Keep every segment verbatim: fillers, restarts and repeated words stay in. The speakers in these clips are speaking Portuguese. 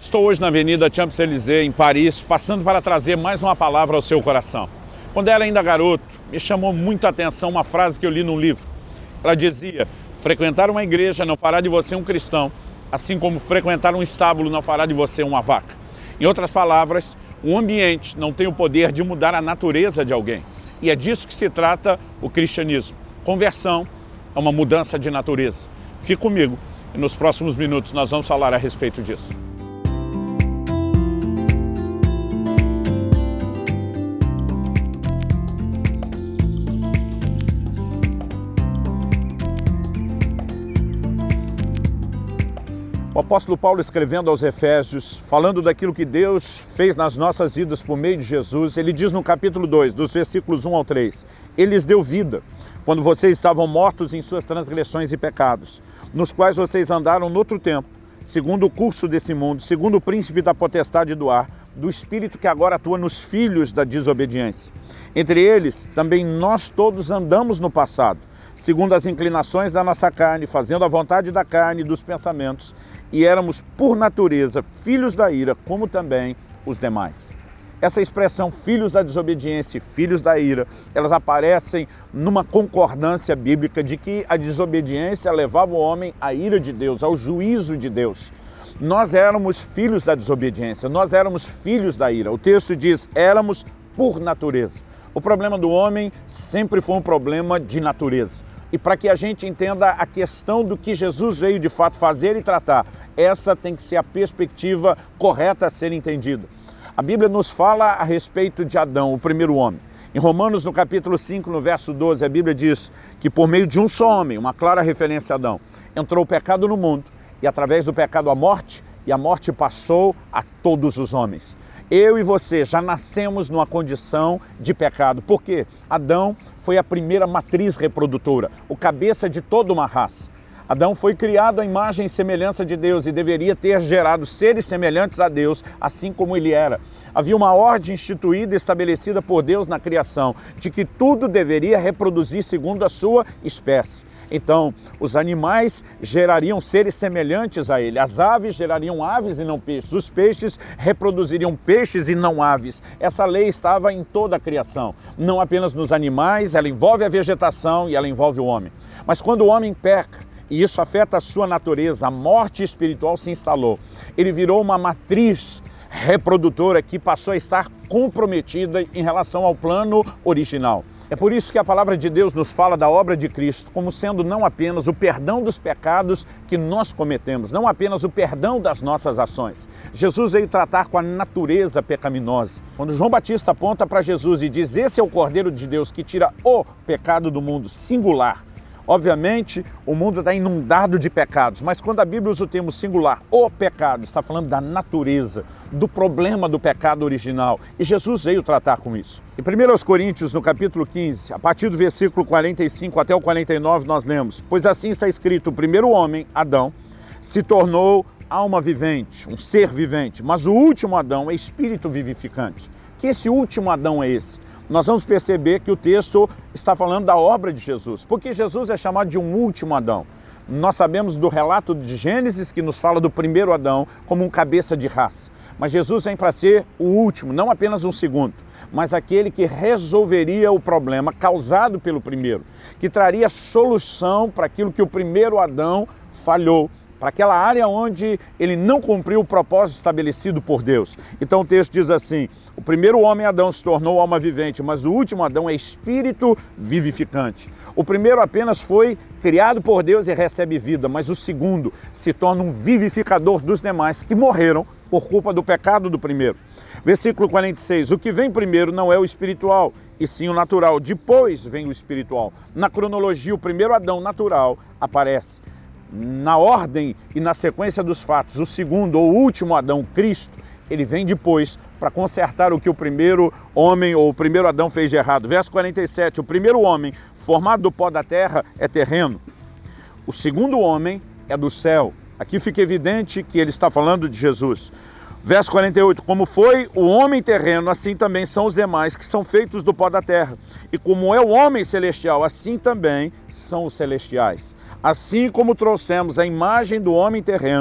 Estou hoje na Avenida Champs-Élysées, em Paris, passando para trazer mais uma palavra ao seu coração. Quando era ainda garoto, me chamou muito a atenção uma frase que eu li num livro. Ela dizia: frequentar uma igreja não fará de você um cristão, assim como frequentar um estábulo não fará de você uma vaca. Em outras palavras, o ambiente não tem o poder de mudar a natureza de alguém. E é disso que se trata o cristianismo. Conversão é uma mudança de natureza. Fique comigo e nos próximos minutos nós vamos falar a respeito disso. O apóstolo Paulo, escrevendo aos Efésios, falando daquilo que Deus fez nas nossas vidas por meio de Jesus, ele diz no capítulo dois, dos versículos um ao três, Ele lhes deu vida, quando vocês estavam mortos em suas transgressões e pecados, nos quais vocês andaram noutro tempo, segundo o curso desse mundo, segundo o príncipe da potestade do ar, do espírito que agora atua nos filhos da desobediência. Entre eles, também nós todos andamos no passado, segundo as inclinações da nossa carne, fazendo a vontade da carne e dos pensamentos, e éramos, por natureza, filhos da ira, como também os demais. Essa expressão, filhos da desobediência e filhos da ira, elas aparecem numa concordância bíblica de que a desobediência levava o homem à ira de Deus, ao juízo de Deus. Nós éramos filhos da desobediência, nós éramos filhos da ira. O texto diz, éramos por natureza. O problema do homem sempre foi um problema de natureza. E para que a gente entenda a questão do que Jesus veio de fato fazer e tratar, essa tem que ser a perspectiva correta a ser entendida. A Bíblia nos fala a respeito de Adão, o primeiro homem. Em Romanos, no capítulo cinco, no verso doze, a Bíblia diz que por meio de um só homem, uma clara referência a Adão, entrou o pecado no mundo e através do pecado a morte, e a morte passou a todos os homens. Eu e você já nascemos numa condição de pecado. Por quê? Adão foi a primeira matriz reprodutora, o cabeça de toda uma raça. Adão foi criado à imagem e semelhança de Deus e deveria ter gerado seres semelhantes a Deus, assim como ele era. Havia uma ordem instituída e estabelecida por Deus na criação, de que tudo deveria reproduzir segundo a sua espécie. Então, os animais gerariam seres semelhantes a ele, as aves gerariam aves e não peixes, os peixes reproduziriam peixes e não aves. Essa lei estava em toda a criação, não apenas nos animais, ela envolve a vegetação e ela envolve o homem. Mas quando o homem peca, e isso afeta a sua natureza, a morte espiritual se instalou. Ele virou uma matriz reprodutora que passou a estar comprometida em relação ao plano original. É por isso que a palavra de Deus nos fala da obra de Cristo como sendo não apenas o perdão dos pecados que nós cometemos, não apenas o perdão das nossas ações. Jesus veio tratar com a natureza pecaminosa. Quando João Batista aponta para Jesus e diz, esse é o Cordeiro de Deus que tira o pecado do mundo, singular. Obviamente, o mundo está inundado de pecados, mas quando a Bíblia usa o termo singular, o pecado, está falando da natureza, do problema do pecado original. E Jesus veio tratar com isso. Em primeira Coríntios, no capítulo quinze, a partir do versículo quarenta e cinco até o quarenta e nove, nós lemos, pois assim está escrito, o primeiro homem, Adão, se tornou alma vivente, um ser vivente, mas o último Adão é espírito vivificante. Que esse último Adão é esse? Nós vamos perceber que o texto está falando da obra de Jesus, porque Jesus é chamado de um último Adão. Nós sabemos do relato de Gênesis que nos fala do primeiro Adão como um cabeça de raça. Mas Jesus vem para ser o último, não apenas um segundo, mas aquele que resolveria o problema causado pelo primeiro, que traria solução para aquilo que o primeiro Adão falhou, para aquela área onde ele não cumpriu o propósito estabelecido por Deus. Então o texto diz assim, o primeiro homem Adão se tornou alma vivente, mas o último Adão é espírito vivificante. O primeiro apenas foi criado por Deus e recebe vida, mas o segundo se torna um vivificador dos demais que morreram por culpa do pecado do primeiro. Versículo quarenta e seis, o que vem primeiro não é o espiritual, e sim o natural, depois vem o espiritual. Na cronologia, o primeiro Adão natural aparece. Na ordem e na sequência dos fatos, o segundo ou último Adão, Cristo, ele vem depois para consertar o que o primeiro homem ou o primeiro Adão fez de errado. Verso quarenta e sete, o primeiro homem formado do pó da terra é terreno. O segundo homem é do céu. Aqui fica evidente que ele está falando de Jesus. Verso quarenta e oito, como foi o homem terreno, assim também são os demais que são feitos do pó da terra. E como é o homem celestial, assim também são os celestiais. Assim como trouxemos a imagem do homem terreno,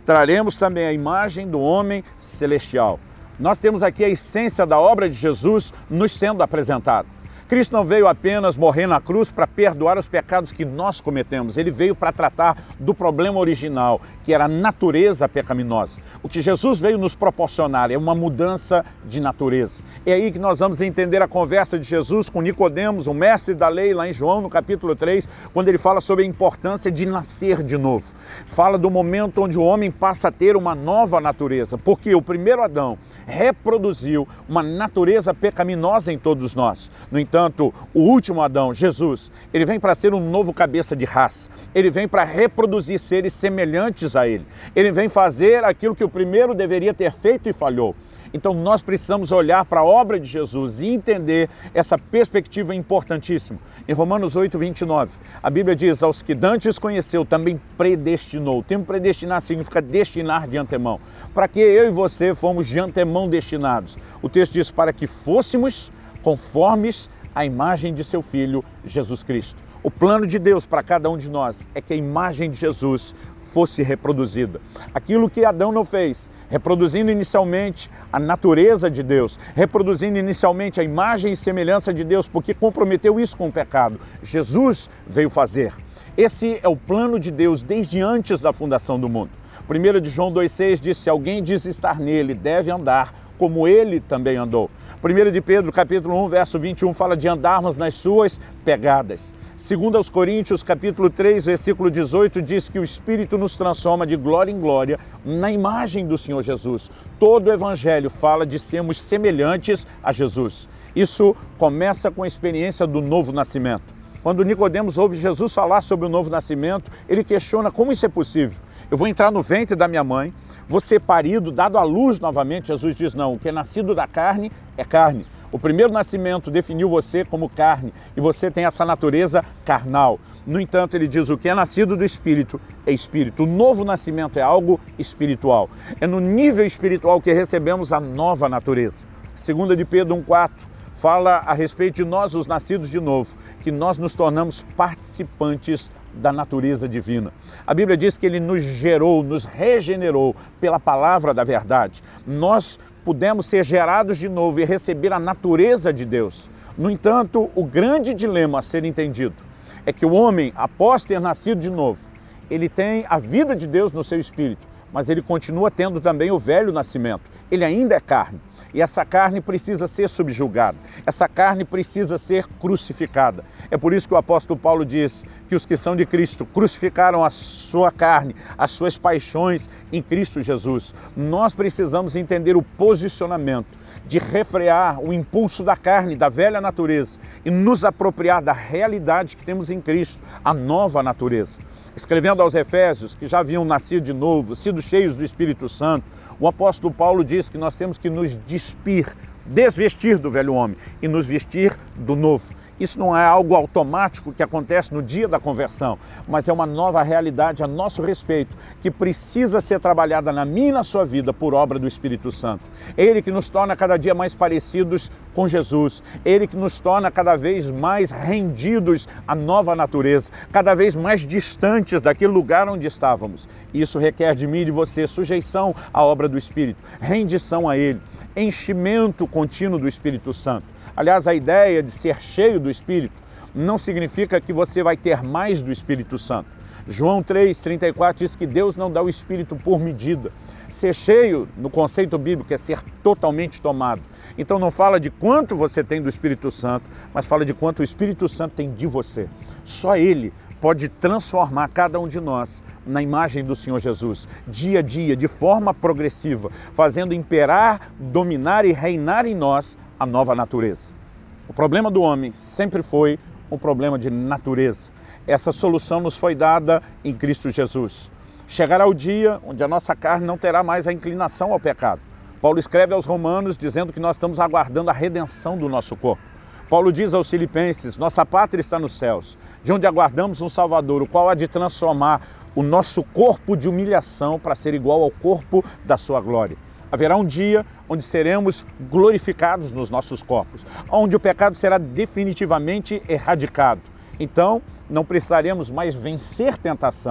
traremos também a imagem do homem celestial. Nós temos aqui a essência da obra de Jesus nos sendo apresentada. Cristo não veio apenas morrer na cruz para perdoar os pecados que nós cometemos. Ele veio para tratar do problema original, que era a natureza pecaminosa. O que Jesus veio nos proporcionar é uma mudança de natureza. É aí que nós vamos entender a conversa de Jesus com Nicodemos, o mestre da lei, lá em João, no capítulo três, quando ele fala sobre a importância de nascer de novo. Fala do momento onde o homem passa a ter uma nova natureza, porque o primeiro Adão reproduziu uma natureza pecaminosa em todos nós. No entanto, o último Adão, Jesus, ele vem para ser um novo cabeça de raça. Ele vem para reproduzir seres semelhantes a ele. Ele vem fazer aquilo que o primeiro deveria ter feito e falhou. Então nós precisamos olhar para a obra de Jesus e entender essa perspectiva importantíssima. Em Romanos oito, vinte e nove, a Bíblia diz: aos que dantes conheceu, também predestinou. O termo predestinar significa destinar de antemão. Para que eu e você fomos de antemão destinados? O texto diz: para que fôssemos conformes à imagem de seu Filho, Jesus Cristo. O plano de Deus para cada um de nós é que a imagem de Jesus fosse reproduzida. Aquilo que Adão não fez, reproduzindo inicialmente a natureza de Deus, reproduzindo inicialmente a imagem e semelhança de Deus, porque comprometeu isso com o pecado. Jesus veio fazer. Esse é o plano de Deus desde antes da fundação do mundo. primeiro de João dois, seis diz: se alguém diz estar nele, deve andar como ele também andou. primeiro de Pedro, capítulo um, verso vinte e um, fala de andarmos nas suas pegadas. Segundo aos Coríntios, capítulo três, versículo dezoito, diz que o Espírito nos transforma de glória em glória na imagem do Senhor Jesus. Todo o Evangelho fala de sermos semelhantes a Jesus. Isso começa com a experiência do novo nascimento. Quando Nicodemos ouve Jesus falar sobre o novo nascimento, ele questiona como isso é possível. Eu vou entrar no ventre da minha mãe, vou ser parido, dado à luz novamente. Jesus diz: não, o que é nascido da carne é carne. O primeiro nascimento definiu você como carne e você tem essa natureza carnal. No entanto, ele diz: o que é nascido do Espírito é Espírito. O novo nascimento é algo espiritual. É no nível espiritual que recebemos a nova natureza. Segunda de Pedro um, quatro fala a respeito de nós, os nascidos de novo, que nós nos tornamos participantes da natureza divina. A Bíblia diz que ele nos gerou, nos regenerou pela palavra da verdade. Nós pudemos ser gerados de novo e receber a natureza de Deus. No entanto, o grande dilema a ser entendido é que o homem, após ter nascido de novo, ele tem a vida de Deus no seu espírito, mas ele continua tendo também o velho nascimento. Ele ainda é carne. E essa carne precisa ser subjugada, essa carne precisa ser crucificada. É por isso que o apóstolo Paulo diz que os que são de Cristo crucificaram a sua carne, as suas paixões em Cristo Jesus. Nós precisamos entender o posicionamento de refrear o impulso da carne, da velha natureza, e nos apropriar da realidade que temos em Cristo, a nova natureza. Escrevendo aos Efésios, que já haviam nascido de novo, sido cheios do Espírito Santo, o apóstolo Paulo diz que nós temos que nos despir, desvestir do velho homem e nos vestir do novo. Isso não é algo automático que acontece no dia da conversão, mas é uma nova realidade a nosso respeito, que precisa ser trabalhada na minha e na sua vida por obra do Espírito Santo. É Ele que nos torna cada dia mais parecidos com Jesus. É Ele que nos torna cada vez mais rendidos à nova natureza, cada vez mais distantes daquele lugar onde estávamos. Isso requer de mim e de você sujeição à obra do Espírito, rendição a Ele, enchimento contínuo do Espírito Santo. Aliás, a ideia de ser cheio do Espírito não significa que você vai ter mais do Espírito Santo. João três, trinta e quatro diz que Deus não dá o Espírito por medida. Ser cheio, no conceito bíblico, é ser totalmente tomado. Então não fala de quanto você tem do Espírito Santo, mas fala de quanto o Espírito Santo tem de você. Só Ele pode transformar cada um de nós na imagem do Senhor Jesus, dia a dia, de forma progressiva, fazendo imperar, dominar e reinar em nós a nova natureza. O problema do homem sempre foi um problema de natureza. Essa solução nos foi dada em Cristo Jesus. Chegará o dia onde a nossa carne não terá mais a inclinação ao pecado. Paulo escreve aos Romanos dizendo que nós estamos aguardando a redenção do nosso corpo. Paulo diz aos Filipenses: nossa pátria está nos céus, de onde aguardamos um Salvador, o qual há de transformar o nosso corpo de humilhação para ser igual ao corpo da sua glória. Haverá um dia onde seremos glorificados nos nossos corpos, onde o pecado será definitivamente erradicado. Então, não precisaremos mais vencer tentação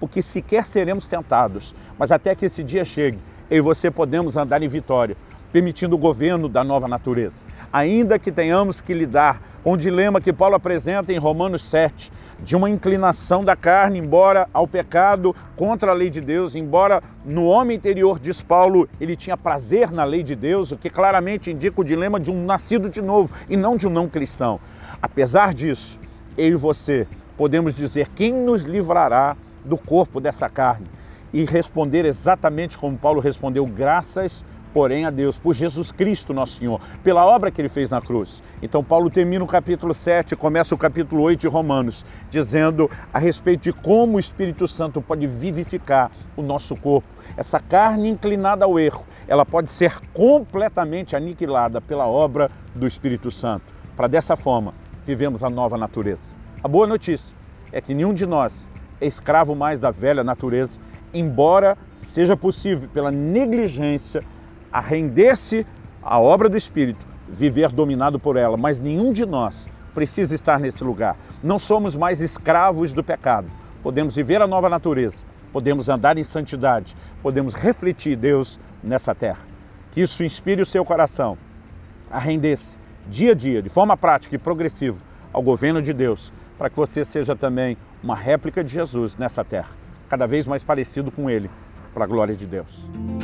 porque sequer seremos tentados. Mas até que esse dia chegue, eu e você podemos andar em vitória, permitindo o governo da nova natureza. Ainda que tenhamos que lidar com o dilema que Paulo apresenta em Romanos sete, de uma inclinação da carne, embora ao pecado contra a lei de Deus, embora no homem interior, diz Paulo, ele tinha prazer na lei de Deus, o que claramente indica o dilema de um nascido de novo e não de um não cristão. Apesar disso, eu e você podemos dizer quem nos livrará do corpo dessa carne e responder exatamente como Paulo respondeu, graças porém a Deus, por Jesus Cristo nosso Senhor, pela obra que Ele fez na cruz. Então Paulo termina o capítulo sete, começa o capítulo oito de Romanos, dizendo a respeito de como o Espírito Santo pode vivificar o nosso corpo. Essa carne inclinada ao erro, ela pode ser completamente aniquilada pela obra do Espírito Santo, para dessa forma vivemos a nova natureza. A boa notícia é que nenhum de nós é escravo mais da velha natureza, embora seja possível, pela negligência, a render-se à obra do Espírito, viver dominado por ela, mas nenhum de nós precisa estar nesse lugar. Não somos mais escravos do pecado. Podemos viver a nova natureza, podemos andar em santidade, podemos refletir Deus nessa terra. Que isso inspire o seu coração a render-se dia a dia, de forma prática e progressiva, ao governo de Deus, para que você seja também uma réplica de Jesus nessa terra, cada vez mais parecido com Ele, para a glória de Deus.